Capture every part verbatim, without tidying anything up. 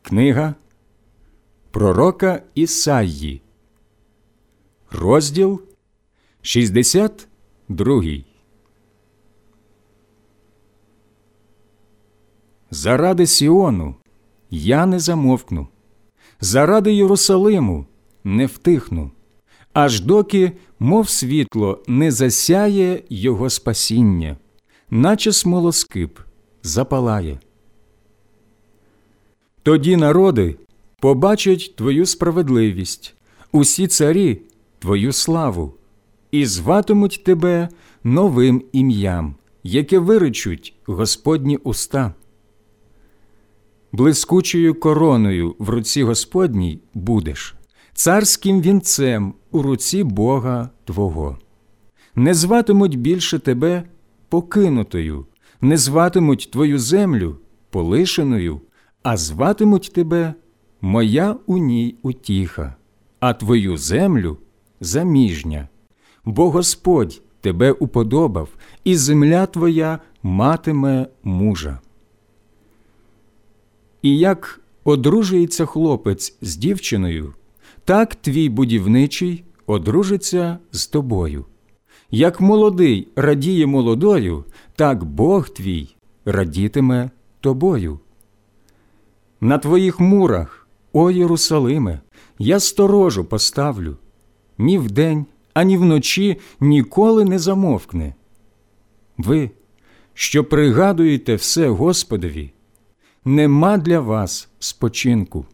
Книга пророка Ісаї, розділ шістдесят другий. Заради Сіону я не замовкну, заради Єрусалиму не втихну, аж доки, мов світло, не засяє його спасіння, наче смолоскип запалає. Тоді народи побачать твою справедливість, усі царі – твою славу, і зватимуть тебе новим ім'ям, яке виречуть Господні уста. Блискучою короною в руці Господній будеш, царським вінцем у руці Бога твого. Не зватимуть більше тебе покинутою, не зватимуть твою землю полишеною, а зватимуть тебе «Моя у ній утіха», а твою землю «Заміжня». Бо Господь тебе уподобав, і земля твоя матиме мужа. І як одружується хлопець з дівчиною, так твій будівничий одружиться з тобою. Як молодий радіє молодою, так Бог твій радітиме тобою. На твоїх мурах, о Єрусалиме, я сторожу поставлю. Ні вдень, ані вночі ніколи не замовкне. Ви, що пригадуєте все Господові, нема для вас спочинку.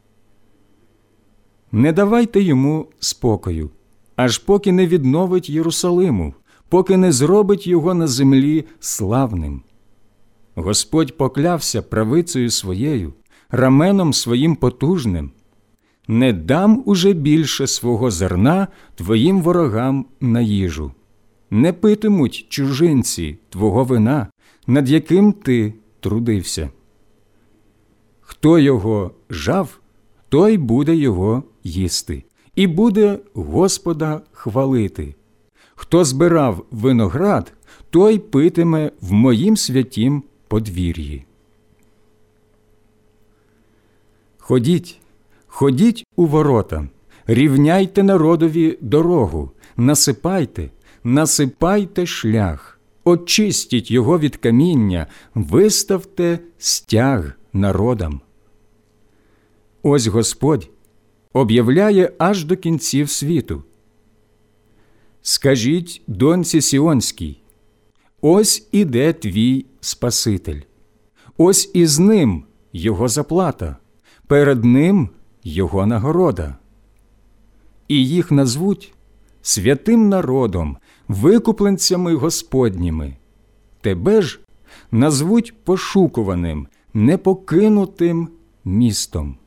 Не давайте йому спокою, аж поки не відновить Єрусалиму, поки не зробить його на землі славним. Господь поклявся правицею своєю, раменом своїм потужним. Не дам уже більше свого зерна твоїм ворогам на їжу. Не питимуть чужинці твого вина, над яким ти трудився. Хто його жав, той буде його їсти, і буде Господа хвалити. Хто збирав виноград, той питиме в моїм святім подвір'ї. Ходіть, ходіть у ворота, рівняйте народові дорогу, насипайте, насипайте шлях, очистіть його від каміння, виставте стяг народам. Ось Господь об'являє аж до кінців світу. Скажіть доньці Сіонській: ось іде твій Спаситель, ось із ним його заплата, перед ним його нагорода. І їх назвуть святим народом, викупленцями Господніми. Тебе ж назвуть пошукуваним, непокинутим містом.